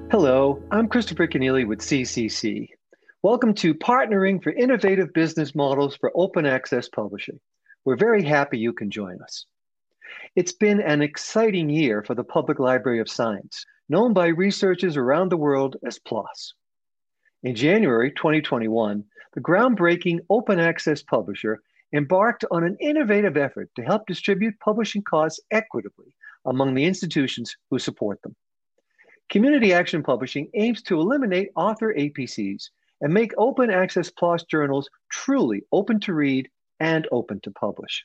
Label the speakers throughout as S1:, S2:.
S1: Hello, I'm Christopher Keneally with CCC. Welcome to Partnering for Innovative Business Models for Open Access Publishing. We're very happy you can join us. It's been an exciting year for the Public Library of Science, known by researchers around the world as PLOS. In January 2021, the groundbreaking open access publisher embarked on an innovative effort to help distribute publishing costs equitably among the institutions who support them. Community Action Publishing aims to eliminate author APCs and make open access PLOS journals truly open to read and open to publish.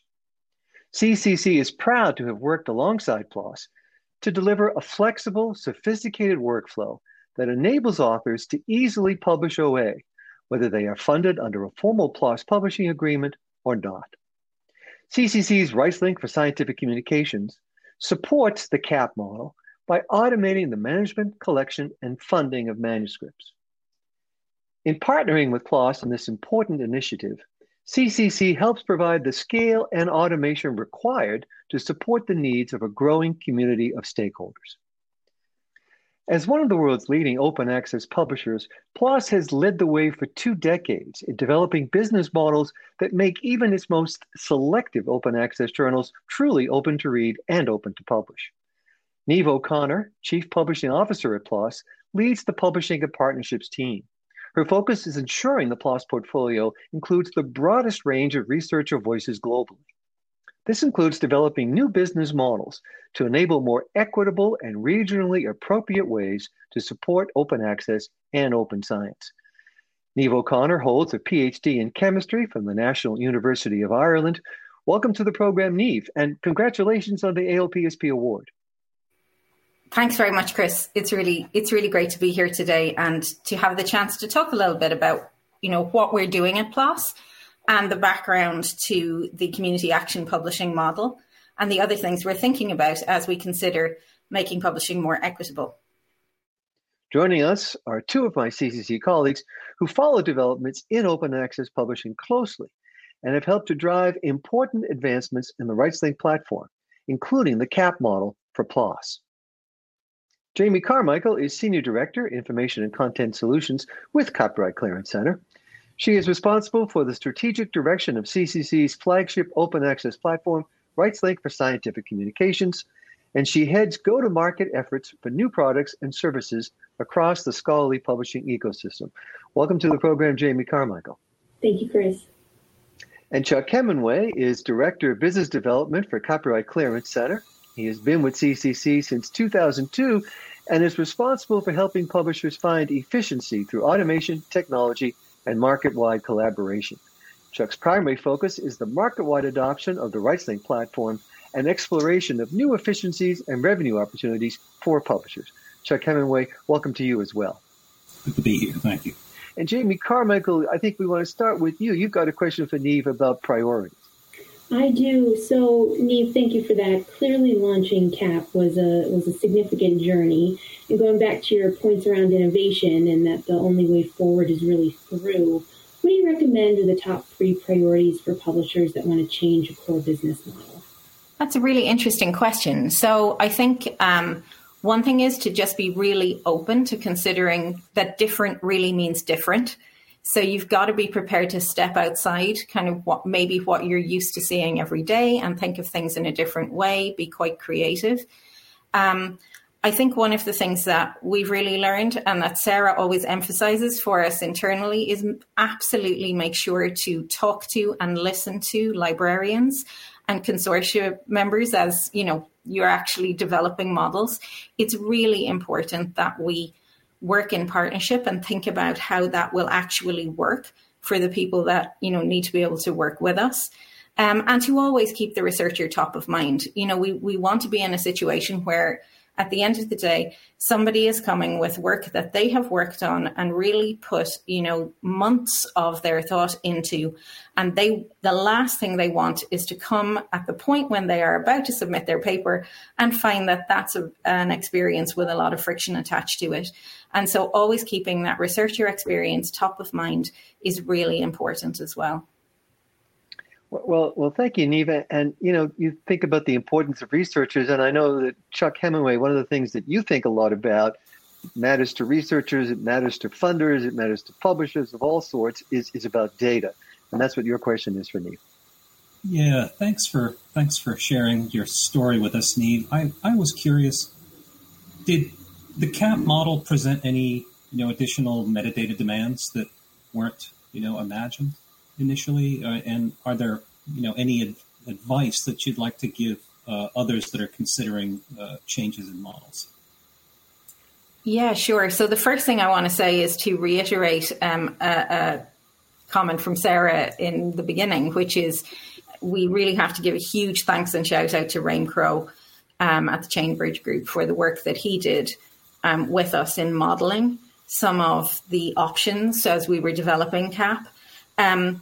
S1: CCC is proud to have worked alongside PLOS to deliver a flexible, sophisticated workflow that enables authors to easily publish OA, whether they are funded under a formal PLOS publishing agreement or not. CCC's RightsLink for Scientific Communications supports the CAP model by automating the management, collection, and funding of manuscripts. In partnering with PLOS in this important initiative, CCC helps provide the scale and automation required to support the needs of a growing community of stakeholders. As one of the world's leading open access publishers, PLOS has led the way for 2 decades in developing business models that make even its most selective open access journals truly open to read and open to publish. Niamh O'Connor, Chief Publishing Officer at PLOS, leads the Publishing and Partnerships team. Her focus is ensuring the PLOS portfolio includes the broadest range of researcher voices globally. This includes developing new business models to enable more equitable and regionally appropriate ways to support open access and open science. Niamh O'Connor holds a PhD in chemistry from the National University of Ireland. Welcome to the program, Niamh, and congratulations on the AOPSP award.
S2: Thanks very much, Chris. It's really great to be here today and to have the chance to talk a little bit about, what we're doing at PLOS and the background to the community action publishing model and the other things we're thinking about as we consider making publishing more equitable.
S1: Joining us are 2 of my CCC colleagues who follow developments in open access publishing closely and have helped to drive important advancements in the RightsLink platform, including the CAP model for PLOS. Jamie Carmichael is Senior Director, Information and Content Solutions with Copyright Clearance Center. She is responsible for the strategic direction of CCC's flagship open access platform, RightsLink for Scientific Communications, and she heads go-to-market efforts for new products and services across the scholarly publishing ecosystem. Welcome to the program, Jamie Carmichael.
S3: Thank you, Chris.
S1: And Chuck Hemenway is Director of Business Development for Copyright Clearance Center. He has been with CCC since 2002 and is responsible for helping publishers find efficiency through automation, technology, and market-wide collaboration. Chuck's primary focus is the market-wide adoption of the RightsLink platform and exploration of new efficiencies and revenue opportunities for publishers. Chuck Hemenway, welcome to you as well.
S4: Good to be here. Thank you.
S1: And Jamie Carmichael, I think we want to start with you. You've got a question for Niamh about priorities.
S3: I do. So, Niamh, thank you for that. Clearly, launching CAP was a significant journey. And going back to your points around innovation and that the only way forward is really through, what do you recommend are the top 3 priorities for publishers that want to change a core business model?
S2: That's a really interesting question. So I think one thing is to just be really open to considering that different really means different. So you've got to be prepared to step outside kind of what you're used to seeing every day and think of things in a different way, be quite creative. I think one of the things that we've really learned and that Sarah always emphasizes for us internally is absolutely make sure to talk to and listen to librarians and consortia members as, you're actually developing models. It's really important that we work in partnership and think about how that will actually work for the people that, need to be able to work with us. And to always keep the researcher top of mind. We want to be in a situation where at the end of the day, somebody is coming with work that they have worked on and really put, months of their thought into. And the last thing they want is to come at the point when they are about to submit their paper and find that that's an experience with a lot of friction attached to it. And so always keeping that researcher experience top of mind is really important as well.
S1: Well, thank you, Niamh. And, you think about the importance of researchers, and I know that Chuck Hemenway, one of the things that you think a lot about matters to researchers, it matters to funders, it matters to publishers of all sorts, is about data. And that's what your question is for Niamh.
S4: Yeah, thanks for sharing your story with us, Niamh. I was curious, did the CAP model present any additional metadata demands that weren't imagined initially? And are there any advice that you'd like to give others that are considering changes in models?
S2: Yeah, sure. So the first thing I want to say is to reiterate a comment from Sarah in the beginning, which is we really have to give a huge thanks and shout out to Raim Crowe at the Chainbridge Group for the work that he did with us in modelling some of the options as we were developing CAP. And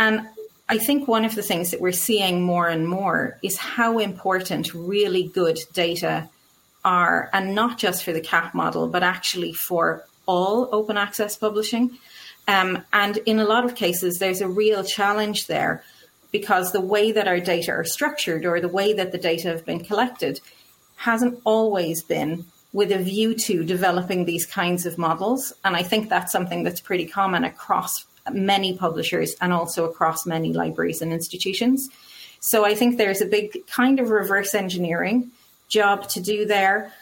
S2: I think one of the things that we're seeing more and more is how important really good data are, and not just for the CAP model, but actually for all open access publishing. And in a lot of cases, there's a real challenge there because the way that our data are structured or the way that the data have been collected hasn't always been with a view to developing these kinds of models. And I think that's something that's pretty common across many publishers and also across many libraries and institutions. So I think there's a big kind of reverse engineering job to do there.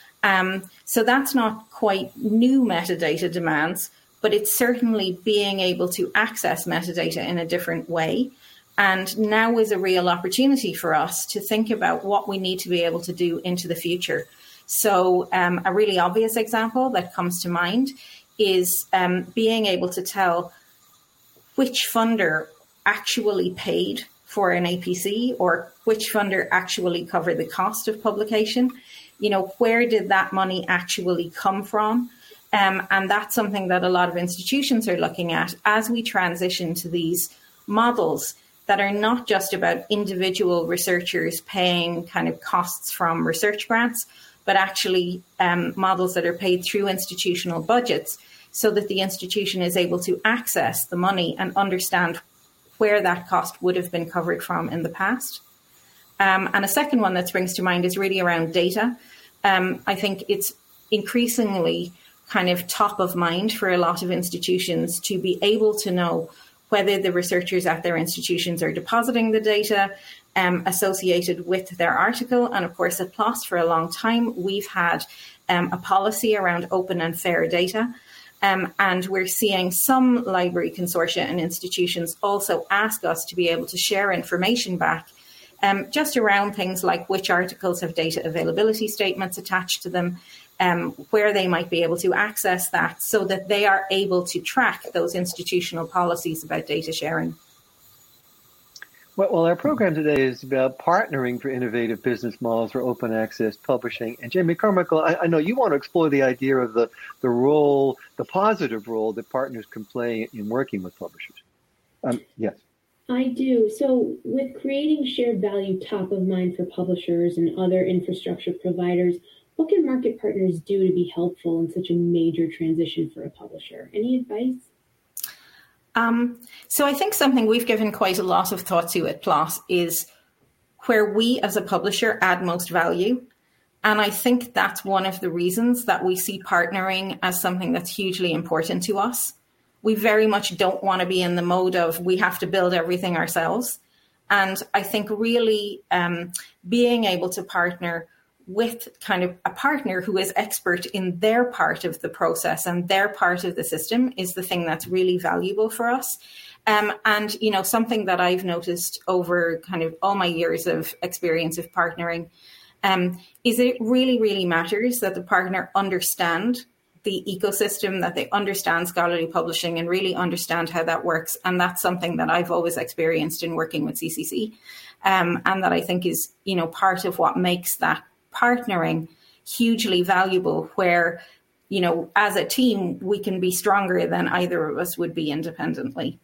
S2: So that's not quite new metadata demands, but it's certainly being able to access metadata in a different way. And now is a real opportunity for us to think about what we need to be able to do into the future. So a really obvious example that comes to mind is being able to tell which funder actually paid for an APC or which funder actually covered the cost of publication. Where did that money actually come from? And that's something that a lot of institutions are looking at as we transition to these models that are not just about individual researchers paying kind of costs from research grants, but actually models that are paid through institutional budgets so that the institution is able to access the money and understand where that cost would have been covered from in the past. And a second one that springs to mind is really around data. I think it's increasingly kind of top of mind for a lot of institutions to be able to know whether the researchers at their institutions are depositing the data associated with their article. And of course, at PLOS for a long time, we've had a policy around open and fair data. And we're seeing some library consortia and institutions also ask us to be able to share information back just around things like which articles have data availability statements attached to them, where they might be able to access that so that they are able to track those institutional policies about data sharing.
S1: Well, our program today is about partnering for innovative business models for open access publishing. And Jamie Carmichael, I know you want to explore the idea of the role, the positive role that partners can play in working with publishers. Yes.
S3: I do. So with creating shared value top of mind for publishers and other infrastructure providers, what can market partners do to be helpful in such a major transition for a publisher? Any advice?
S2: So I think something we've given quite a lot of thought to at PLOS is where we as a publisher add most value. And I think that's one of the reasons that we see partnering as something that's hugely important to us. We very much don't want to be in the mode of we have to build everything ourselves. And I think really being able to partner with kind of a partner who is expert in their part of the process and their part of the system is the thing that's really valuable for us. And, something that I've noticed over kind of all my years of experience of partnering is it really, really matters that the partner understand the ecosystem, that they understand scholarly publishing and really understand how that works. And that's something that I've always experienced in working with CCC and that I think is, part of what makes that partnering hugely valuable where, as a team, we can be stronger than either of us would be independently.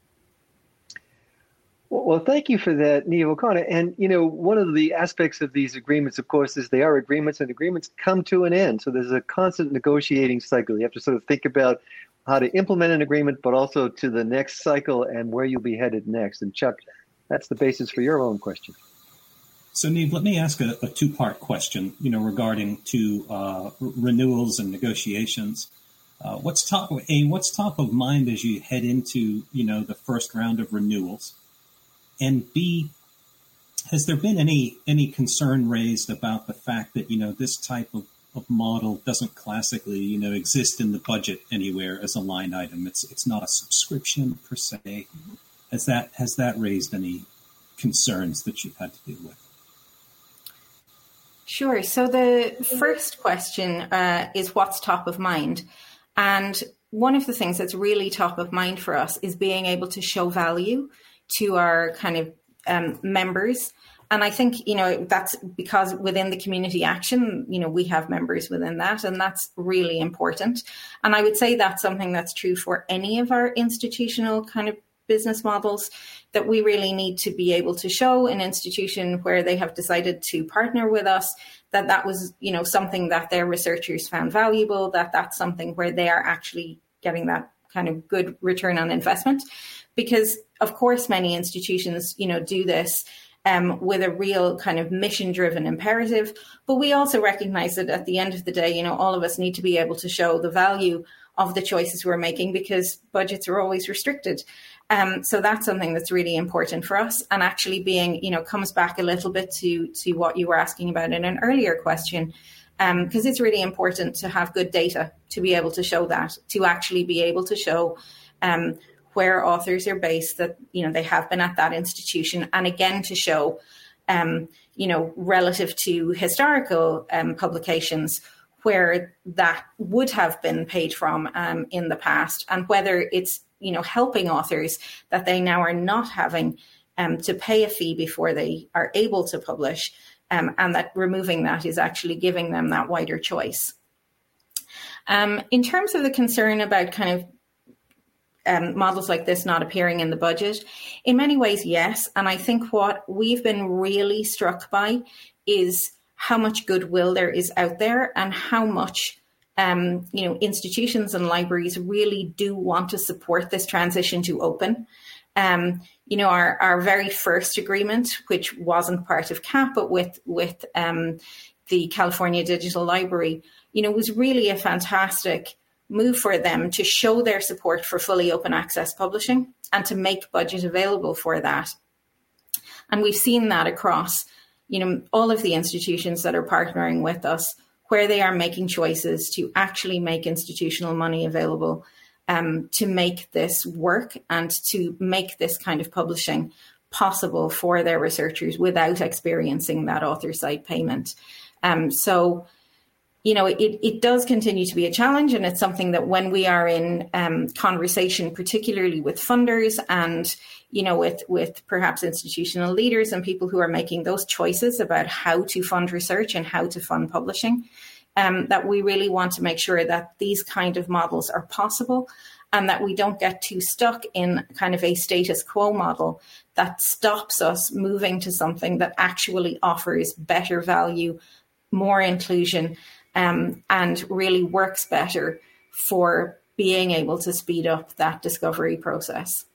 S1: Well, thank you for that, Niamh O'Connor. And, one of the aspects of these agreements, of course, is they are agreements and agreements come to an end. So there's a constant negotiating cycle. You have to sort of think about how to implement an agreement, but also to the next cycle and where you'll be headed next. And Chuck, that's the basis for your own question.
S4: So, Niamh, let me ask a two-part question, regarding renewals and negotiations. What's top of mind as you head into, the first round of renewals? And B, has there been any concern raised about the fact that, this type of model doesn't classically, exist in the budget anywhere as a line item? It's not a subscription per se. Has that raised any concerns that you've had to deal with?
S2: Sure. So the first question is what's top of mind. And one of the things that's really top of mind for us is being able to show value to our kind of members. And I think, that's because within the community action, we have members within that, and that's really important. And I would say that's something that's true for any of our institutional kind of business models, that we really need to be able to show an institution where they have decided to partner with us that was, something that their researchers found valuable, that's something where they are actually getting that kind of good return on investment. Because of course, many institutions, do this with a real kind of mission-driven imperative. But we also recognize that at the end of the day, all of us need to be able to show the value of the choices we're making, because budgets are always restricted. So that's something that's really important for us, and actually being, comes back a little bit to what you were asking about in an earlier question, because it's really important to have good data to be able to show that, to actually be able to show where authors are based, that, they have been at that institution, and again, to show, relative to historical publications, where that would have been paid from in the past, and whether it's, helping authors that they now are not having to pay a fee before they are able to publish, and that removing that is actually giving them that wider choice. In terms of the concern about kind of models like this not appearing in the budget, in many ways, yes. And I think what we've been really struck by is how much goodwill there is out there, and how much institutions and libraries really do want to support this transition to open. Our very first agreement, which wasn't part of CAP, but with the California Digital Library, was really a fantastic move for them to show their support for fully open access publishing and to make budget available for that. And we've seen that across, all of the institutions that are partnering with us, where they are making choices to actually make institutional money available to make this work and to make this kind of publishing possible for their researchers without experiencing that author side payment. So, it does continue to be a challenge, and it's something that when we are in conversation, particularly with funders and, with perhaps institutional leaders and people who are making those choices about how to fund research and how to fund publishing, that we really want to make sure that these kind of models are possible, and that we don't get too stuck in kind of a status quo model that stops us moving to something that actually offers better value, more inclusion, and really works better for being able to speed up that discovery process.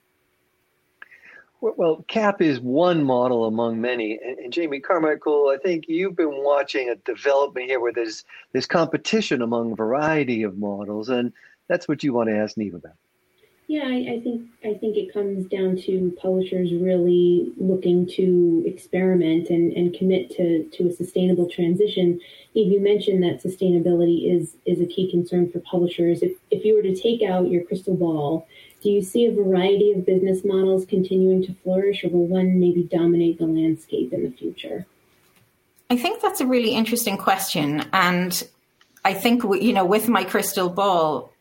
S1: Well, CAP is one model among many. And Jamie Carmichael, I think you've been watching a development here where there's competition among a variety of models, and that's what you want to ask Niamh about.
S3: Yeah, I think it comes down to publishers really looking to experiment and commit to a sustainable transition. Niamh, you mentioned that sustainability is a key concern for publishers. If you were to take out your crystal ball, do you see a variety of business models continuing to flourish, or will one maybe dominate the landscape in the future?
S2: I think that's a really interesting question. And I think, with my crystal ball,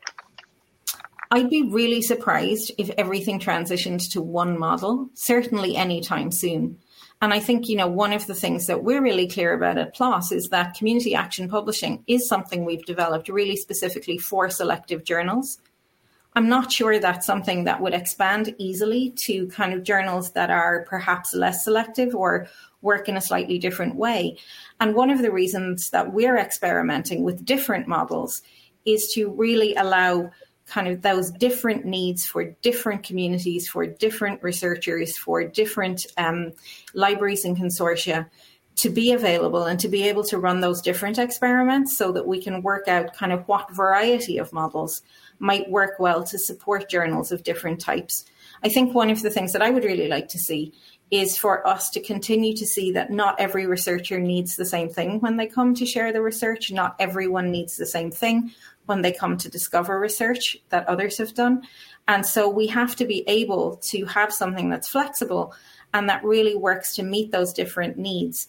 S2: I'd be really surprised if everything transitioned to one model, certainly anytime soon. And I think, one of the things that we're really clear about at PLOS is that community action publishing is something we've developed really specifically for selective journals. I'm not sure that's something that would expand easily to kind of journals that are perhaps less selective or work in a slightly different way. And one of the reasons that we're experimenting with different models is to really allow kind of those different needs for different communities, for different researchers, for different libraries and consortia to be available and to be able to run those different experiments so that we can work out kind of what variety of models might work well to support journals of different types. I think one of the things that I would really like to see is for us to continue to see that not every researcher needs the same thing when they come to share the research. Not everyone needs the same thing when they come to discover research that others have done. And so we have to be able to have something that's flexible and that really works to meet those different needs.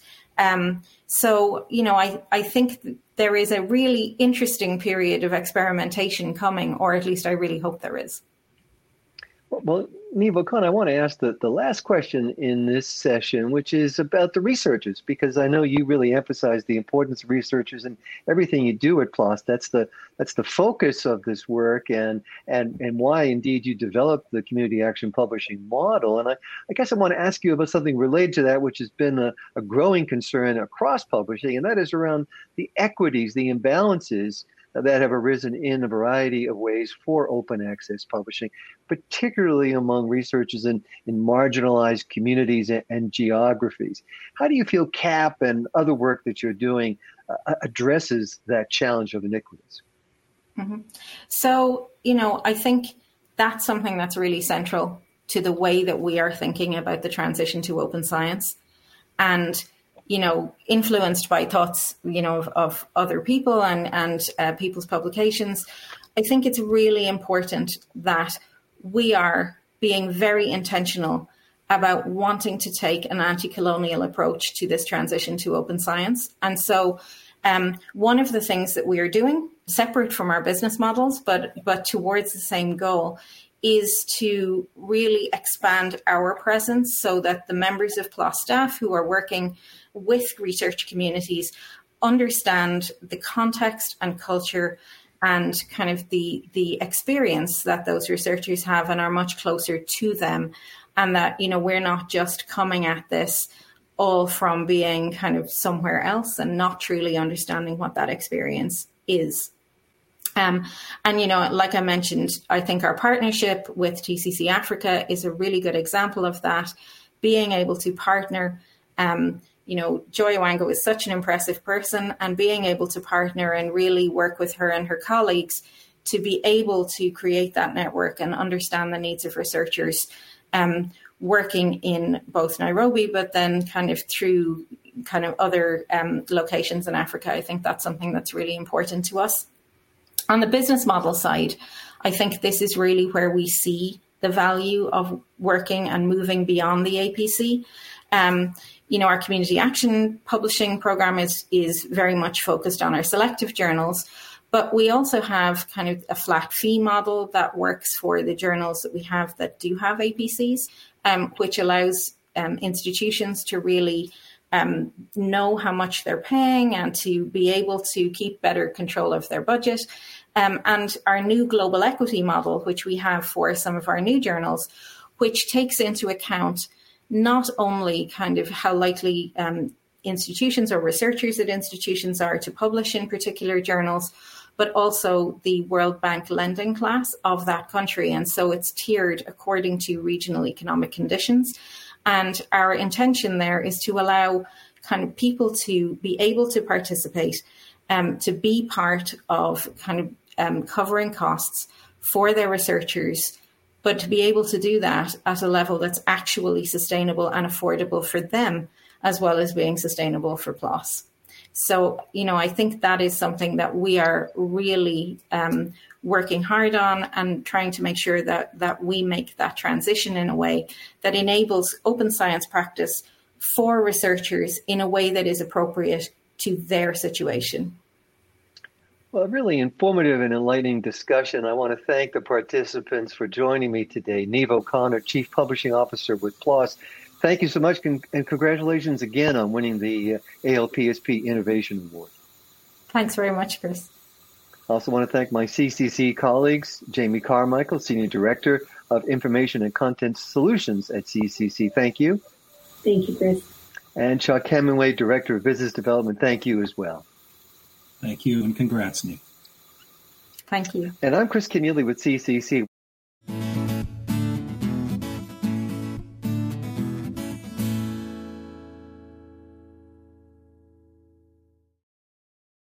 S2: So, I think there is a really interesting period of experimentation coming, or at least I really hope there is.
S1: Well, Niamh O'Connor, I want to ask the last question in this session, which is about the researchers, because I know you really emphasize the importance of researchers and everything you do at PLOS. That's the focus of this work and why indeed you developed the community action publishing model. And I guess I want to ask you about something related to that, which has been a growing concern across publishing, and that is around the equities, the imbalances that have arisen in a variety of ways for open access publishing, particularly among researchers in marginalized communities and geographies. How do you feel CAP and other work that you're doing addresses that challenge of inequities?
S2: Mm-hmm. So, I think that's something that's really central to the way that we are thinking about the transition to open science. And influenced by thoughts, of other people and people's publications, I think it's really important that we are being very intentional about wanting to take an anti-colonial approach to this transition to open science. And so one of the things that we are doing, separate from our business models, but towards the same goal, is to really expand our presence so that the members of PLOS staff who are working with research communities understand the context and culture and kind of the experience that those researchers have and are much closer to them. And that, we're not just coming at this all from being kind of somewhere else and not truly understanding what that experience is. And, like I mentioned, I think our partnership with TCC Africa is a really good example of that, being able to partner. Joy Owango is such an impressive person, and being able to partner and really work with her and her colleagues to be able to create that network and understand the needs of researchers working in both Nairobi, but then kind of through kind of other locations in Africa. I think that's something that's really important to us. On the business model side, I think this is really where we see the value of working and moving beyond the APC. Our community action publishing program is very much focused on our selective journals, but we also have kind of a flat fee model that works for the journals that we have that do have APCs, which allows institutions to really know how much they're paying and to be able to keep better control of their budget. And our new global equity model, which we have for some of our new journals, which takes into account not only kind of how likely institutions or researchers at institutions are to publish in particular journals, but also the World Bank lending class of that country. And so it's tiered according to regional economic conditions. And our intention there is to allow kind of people to be able to participate, to be part of kind of covering costs for their researchers, but to be able to do that at a level that's actually sustainable and affordable for them, as well as being sustainable for PLOS. So, I think that is something that we are really working hard on and trying to make sure that we make that transition in a way that enables open science practice for researchers in a way that is appropriate to their situation.
S1: Well, a really informative and enlightening discussion. I want to thank the participants for joining me today. Niamh O'Connor, Chief Publishing Officer with PLOS. Thank you so much, and congratulations again on winning the ALPSP Innovation Award.
S2: Thanks very much, Chris.
S1: I also want to thank my CCC colleagues, Jamie Carmichael, Senior Director of Information and Content Solutions at CCC. Thank you.
S3: Thank you, Chris.
S1: And Chuck Hemingway, Director of Business Development. Thank you as well.
S4: Thank you, and congrats, Niamh.
S2: Thank you.
S1: And I'm Chris Kenneally with CCC.